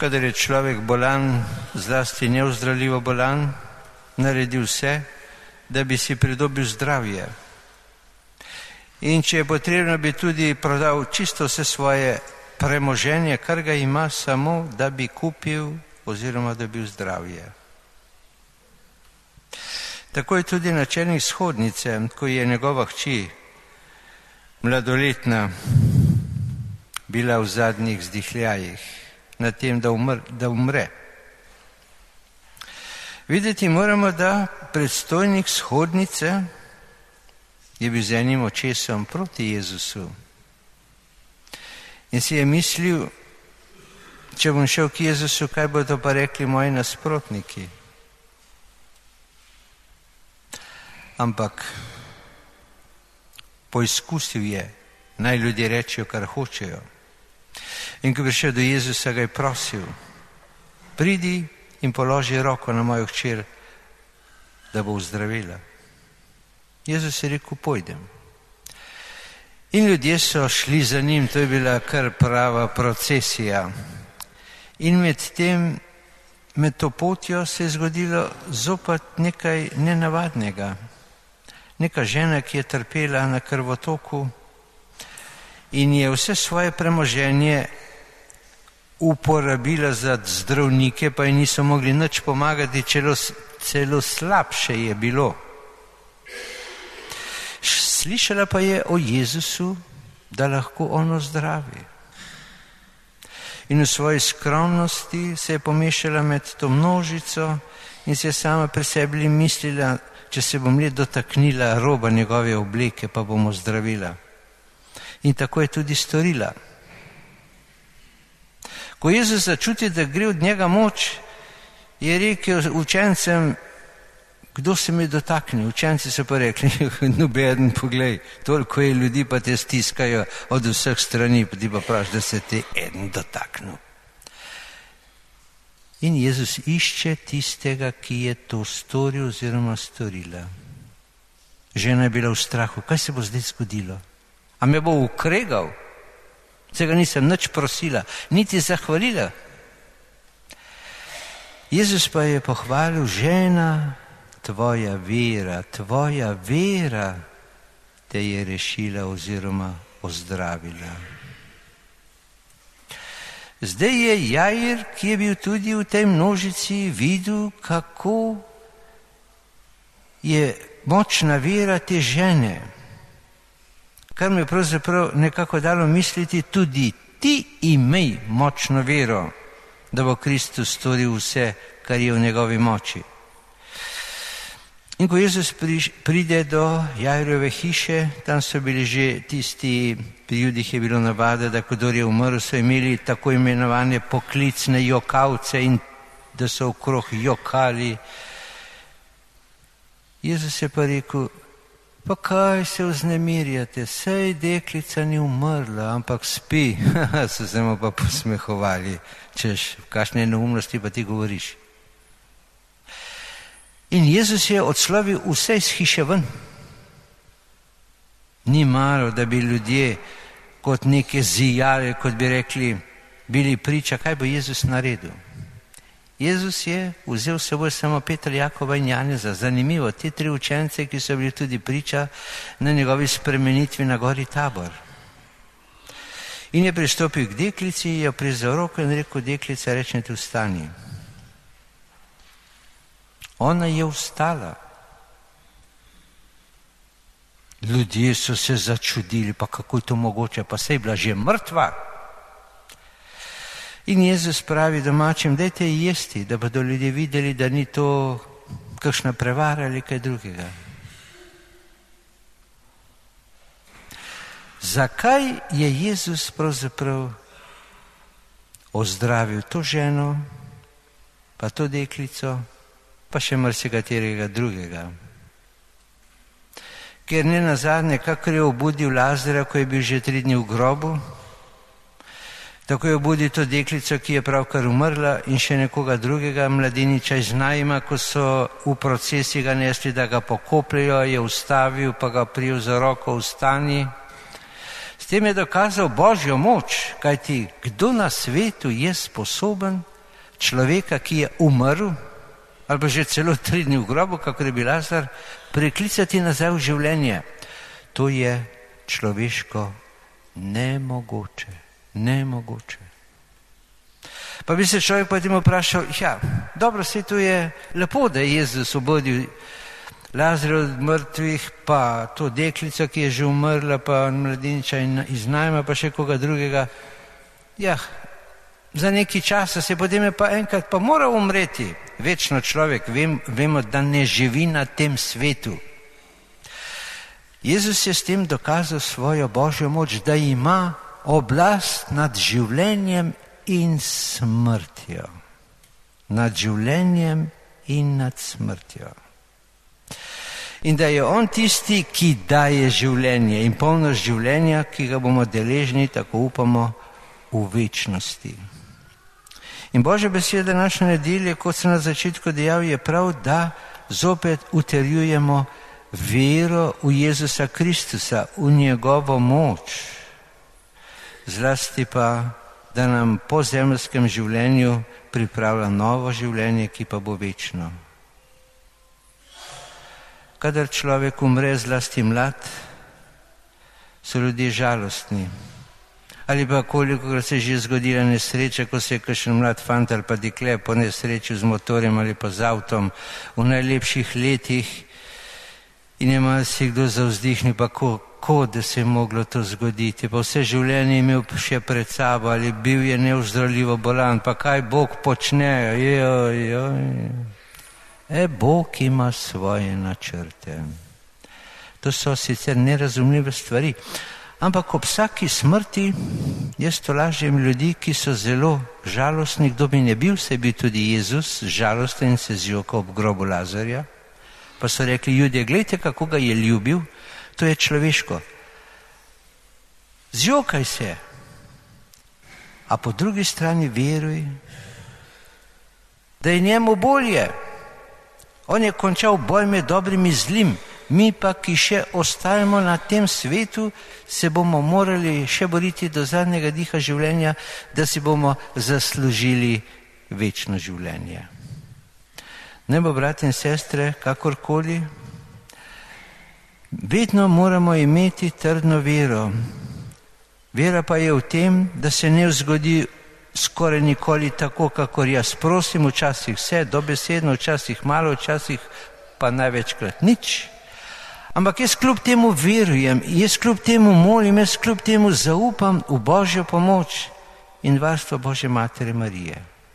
kadar je človek bolan, zlasti neozdravljivo bolan, naredi vse, da bi si pridobil zdravje. In če je potrebno, bi tudi prodal čisto vse svoje premoženje, kar ga ima, samo da bi kupil oziroma da bi bil zdravje. Tako je tudi načelnik shodnice, ko je njegova hči, mladoletna, bila v zadnjih vzdihljajih, na tem, da umre. Videti moramo, da predstojnik shodnice je bil z enim očesom proti Jezusu in si je mislil, če bom šel k Jezusu, kaj bodo pa rekli moji nasprotniki. Ampak poizkusil je, naj ljudje rečejo, kar hočejo. In ko je prišel do Jezusa, ga je prosil, pridi in položi roko na mojo hčer, da bo ozdravila. Jezus je rekel, pojdem. In ljudje so šli za njim, to je bila kar prava procesija. In med to potjo se je zgodilo zopet nekaj nenavadnega. Neka žena, ki je trpela na krvotoku in je vse svoje premoženje uporabila za zdravnike, pa ji niso mogli nič pomagati, celo slabše je bilo. Slišala pa je o Jezusu, da lahko on ozdravi. In v svoji skromnosti se je pomešala med to množico in se je sama pri sebi mislila, če se bom le dotaknila roba njegove obleke, pa bom ozdravila. In tako je tudi storila. Ko Jezus začuti, da gre od njega moč, je rekel učencem, kdo se mi dotakne? Učenci so pa rekli, nobeden, poglej, toliko je ljudi, pa te stiskajo od vseh strani, pa ti pa praviš, da se te eden dotaknil. In Jezus išče tistega, ki je to storil oziroma storila. Žena je bila v strahu, kaj se bo zdaj zgodilo? A me bo ukregal? Se ga nisem nič prosila, niti zahvalila. Jezus pa je pohvalil, žena, tvoja vera te je rešila oziroma ozdravila. Zdaj je Jair, ki je bil tudi v tej množici, videl, kako je močna vera te žene, kar mi je pravzaprav nekako dalo misliti, tudi ti imej močno vero, da bo Kristus storil vse, kar je v njegovi moči. In ko Jezus pride do Jairove hiše, tam so bili že tisti, pri Judih je bilo navada, da kdor je umrl, so imeli tako imenovane poklicne jokavce in da so okrog jokali. Jezus je pa rekel, pa kaj se vznemirjate, sej deklica ni umrla, ampak spi. So se mu pa posmehovali, češ, v kakšne neumnosti pa ti govoriš. In Jezus je odslovil vse iz hiše ven. Ni malo, da bi ljudje kot neke zijale, kot bi rekli, bili priča, kaj bo Jezus naredil. Jezus je vzel s seboj samo Petra, Jakova in Janeza. Zanimivo, te tri učence, ki so bili tudi priča na njegovi spremenitvi na gori Tabor. In je pristopil k deklici, jo prizal roko in rekel, deklica, rečete, vstani. Ona je vstala. Ljudje so se začudili, pa kako je to mogoče, pa saj je bila že mrtva. In Jezus pravi domačim, dajte jesti, da bodo ljudje videli, da ni to kakšna prevara ali kaj drugega. Zakaj je Jezus pravzaprav ozdravil to ženo, pa to deklico, pa še marsikaterega drugega? Ker ne nazadnje, kakor je obudil Lazarja, ko je bil že 3 dni v grobu, tako je obudil to deklico, ki je pravkar umrla, in še nekoga drugega mladeniča iz Najma, ko so v procesi ga nesli, da ga pokopljajo, je ustavil, pa ga prijel za roko, vstani. S tem je dokazal Božjo moč, kajti kdo na svetu je sposoben človeka, ki je umrl, ali pa že celo 3 dni v grobu, kakor je bil Lazar, preklicati nazaj v življenje. To je človeško nemogoče. Nemogoče. Pa bi se človek potem vprašal, dobro, saj to je lepo, da je Jezus obudil Lazarja od mrtvih, pa to deklico, ki je že umrla, pa mladeniča iz najma, pa še koga drugega. Za nekaj časa se potem je pa enkrat pa moral umreti. Večno človek, vemo, da ne živi na tem svetu. Jezus je s tem dokazal svojo Božjo moč, da ima oblast nad življenjem in smrtjo. Nad življenjem in nad smrtjo. In da je on tisti, ki daje življenje in polnost življenja, ki ga bomo deležni, tako upamo, v večnosti. In Božja beseda naše nedelje, kot sem na začetku dejal, je prav, da zopet utrjujemo vero v Jezusa Kristusa, v njegovo moč. Zlasti pa, da nam po zemeljskem življenju pripravlja novo življenje, ki pa bo večno. Kadar človek umre, zlasti mlad, so ljudje žalostni. Ali pa kolikokrat se je že zgodila nesreča, ko se je kakšen mlad fant ali pa dekle po nesreči z motorjem ali pa z avtom v najlepših letih in je malo si kdo zavzdihnil, pa ko da se je moglo to zgoditi, pa vse življenje imel še pred sabo ali bil je neozdravljivo bolan, pa kaj Bog počne, Bog ima svoje načrte. To so sicer nerazumljive stvari, ampak ob vsaki smrti jaz tolažim ljudi, ki so zelo žalostni, kdo bi ne bil, se bi tudi Jezus žalosten in se zjokal ob grobu Lazarja. Pa so rekli ljudje, gledajte, kako ga je ljubil, to je človeško. Zjokaj se, a po drugi strani veruj, da je njemu bolje. On je končal boj med dobrim in zlim. Mi pa, ki še ostajamo na tem svetu, se bomo morali še boriti do zadnjega diha življenja, da si bomo zaslužili večno življenje. Ne bo, brat in sestre, kakorkoli, vedno moramo imeti trdno vero. Vera pa je v tem, da se ne zgodi skoraj nikoli tako, kakor jaz prosim, včasih vse, dobesedno, včasih malo, včasih pa največkrat nič. Ampak jaz kljub temu verujem, jaz kljub temu molim, jaz kljub temu zaupam v Božjo pomoč in varstvo Božje Matere Marije.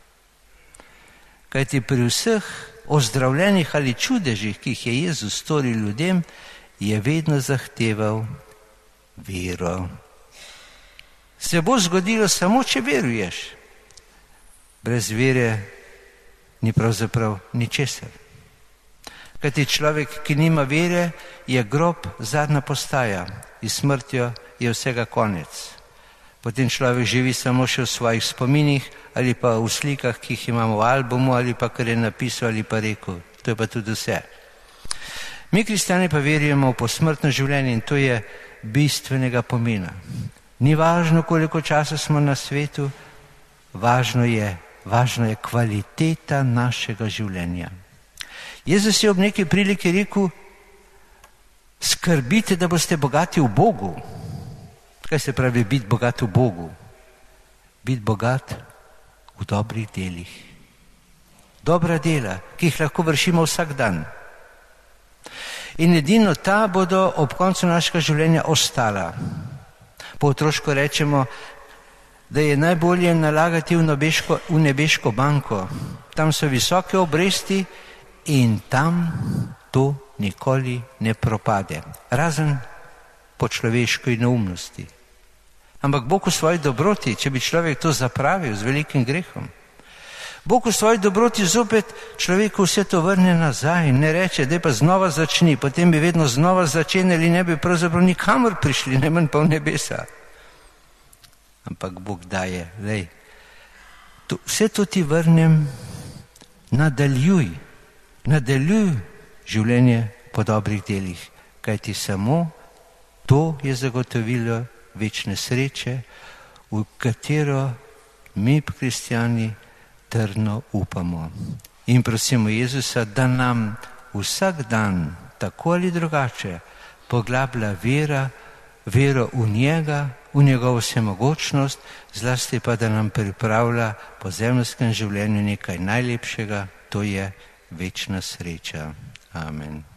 Kajti pri vseh ozdravljenih ali čudežih, ki jih je Jezus storil ljudem, je vedno zahteval vero. Se bo zgodilo samo, če veruješ. Brez vere ni pravzaprav ničesar. Kajti človek, ki nima vere, je grob zadnja postaja in smrtjo je vsega konec. Potem človek živi samo še v svojih spominih ali pa v slikah, ki jih imamo v albumu ali pa kar je napisal ali pa rekel. To je pa tudi vse. Mi kristjani pa verujemo v posmrtno življenje in to je bistvenega pomena. Ni važno, koliko časa smo na svetu, važno je kvaliteta našega življenja. Jezus je ob neki priliki rekel, skrbite, da boste bogati v Bogu. Kaj se pravi biti bogat v Bogu? Biti bogat v dobrih delih. Dobra dela, ki jih lahko vršimo vsak dan. In edino ta bodo ob koncu našega življenja ostala. Po otroško rečemo, da je najbolje nalagati v nebeško banko. Tam so visoke obresti in tam to nikoli ne propade. Razen po človeški neumnosti. Ampak Bog v svoji dobroti, če bi človek to zapravil z velikim grehom, Bog v svoji dobroti zopet človeku vse to vrne nazaj in ne reče, daj pa znova začni, potem bi vedno znova začenjali in ne bi pravzaprav nikamor prišli, najmanj pa v nebesa. Ampak Bog daje, lej, vse to ti vrnem, nadaljuj življenje po dobrih delih, kajti samo to je zagotovilo večne sreče, v katero mi, kristjani, trdno upamo. In prosimo Jezusa, da nam vsak dan, tako ali drugače, poglablja vero v njega, v njegovo vsemogočnost, zlasti pa, da nam pripravlja po zemeljskem življenju nekaj najlepšega, to je večna sreča. Amen.